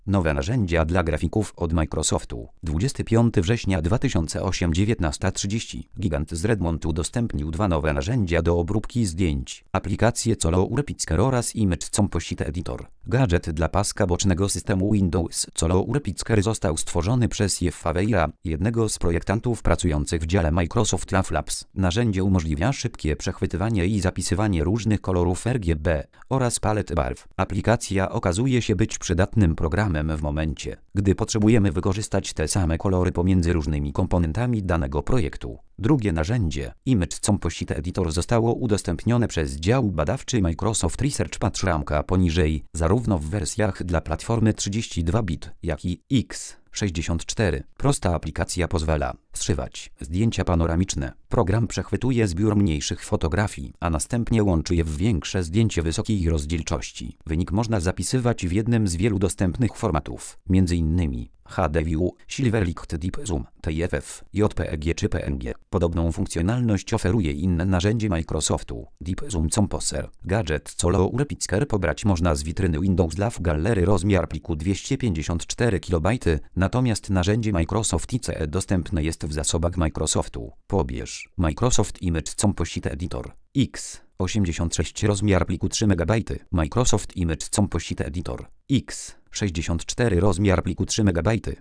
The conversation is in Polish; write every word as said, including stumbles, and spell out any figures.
Nowe narzędzia dla grafików od Microsoftu. dwudziestego piątego września dwa tysiące ósmego, dziewiętnasta trzydzieści. Gigant z Redmond udostępnił dwa nowe narzędzia do obróbki zdjęć. Aplikację Color Picker oraz Image Composite Editor. Gadżet dla paska bocznego systemu Windows. Color Picker został stworzony przez Jeffa Weira, jednego z projektantów pracujących w dziale Microsoft Labs. Narzędzie umożliwia szybkie przechwytywanie i zapisywanie różnych kolorów R G B oraz palet barw. Aplikacja okazuje się być przydatnym programem w momencie, gdy potrzebujemy wykorzystać te same kolory pomiędzy różnymi komponentami danego projektu. Drugie narzędzie, Image Composite Editor, zostało udostępnione przez dział badawczy Microsoft Research. Patrz ramka poniżej, zarówno w wersjach dla platformy trzydzieści dwa bit, jak i X sześćdziesiąt cztery. Prosta aplikacja pozwala zszywać zdjęcia panoramiczne. Program przechwytuje zbiór mniejszych fotografii, a następnie łączy je w większe zdjęcie wysokiej rozdzielczości. Wynik można zapisywać w jednym z wielu dostępnych formatów, między innymi H D View, Silverlight Deep Zoom, T I F F, J P G czy P N G. Podobną funkcjonalność oferuje inne narzędzie Microsoftu, Deep Zoom Composer. Gadżet Color Picker pobrać można z witryny Windows Live Gallery. Rozmiar pliku dwieście pięćdziesiąt cztery kilobajty, natomiast narzędzie Microsoft I C E dostępne jest w zasobach Microsoftu. Pobierz Microsoft Image Composite Editor X osiemdziesiąt sześć. Rozmiar pliku trzy megabajty. Microsoft Image Composite Editor X sześćdziesiąt cztery. Rozmiar pliku trzy megabajty.